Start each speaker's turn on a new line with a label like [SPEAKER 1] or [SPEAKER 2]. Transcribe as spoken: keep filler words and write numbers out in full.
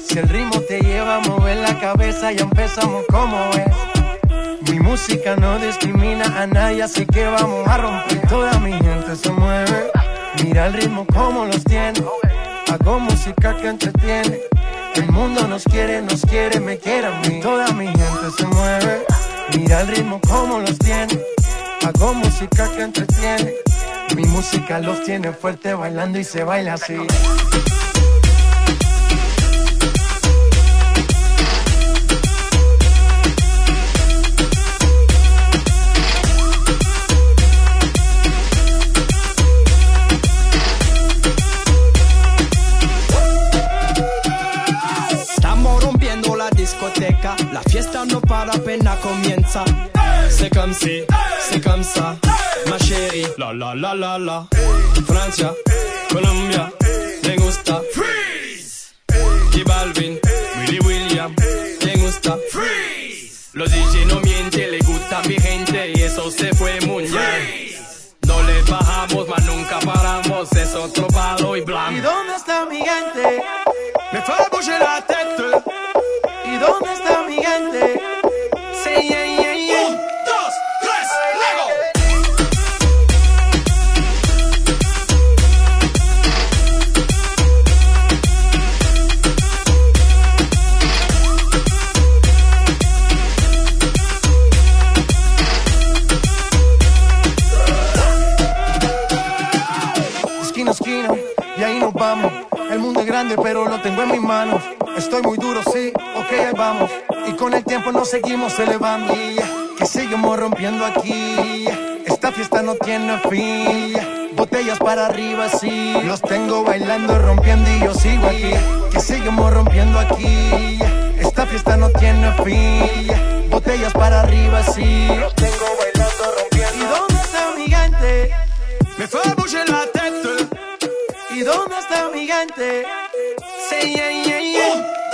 [SPEAKER 1] Si el ritmo te lleva a mover la cabeza, ya empezamos como es. Mi música no discrimina a nadie, así que vamos a romper. Toda mi gente se mueve, mira el ritmo como los tiene. Hago música que entretiene. El mundo nos quiere, nos quiere, me quiere a mí. Toda mi gente se mueve, mira el ritmo como los tiene. Hago música que entretiene. Mi música los tiene fuerte bailando y se baila así.
[SPEAKER 2] Discoteca, la fiesta no para, apenas comienza. C'est comme si, c'est comme ça, ma chérie. La la la la la. Francia, Colombia, le gusta. Freeze. J Balvin, Willy William, le gusta. Freeze. Los D J no mienten, le gusta mi gente y eso se fue muy bien. No le bajamos, mas nunca paramos, es otro palo y blanco.
[SPEAKER 1] ¿Y dónde está mi gente?
[SPEAKER 2] Me fait bouger la tête.
[SPEAKER 1] ¿Y dónde está mi gente?
[SPEAKER 2] Sí, yeah, yeah, yeah. Un, dos, tres, luego.
[SPEAKER 1] Esquina a esquina, y ahí nos vamos. El mundo es grande, pero lo tengo en mis manos. Estoy muy duro, sí, ok, ahí vamos. Y con el tiempo nos seguimos elevando. Que seguimos rompiendo aquí. Esta fiesta no tiene fin. Botellas para arriba, sí. Los tengo bailando, rompiendo y yo sigo aquí. Que seguimos rompiendo aquí. Esta fiesta no tiene fin. Botellas para arriba, sí. Los tengo bailando, rompiendo. ¿Y dónde está mi gente?
[SPEAKER 2] Me fait bouger la tête.
[SPEAKER 1] ¿Y dónde está mi gente?
[SPEAKER 2] Sí, yeah, yeah, yeah.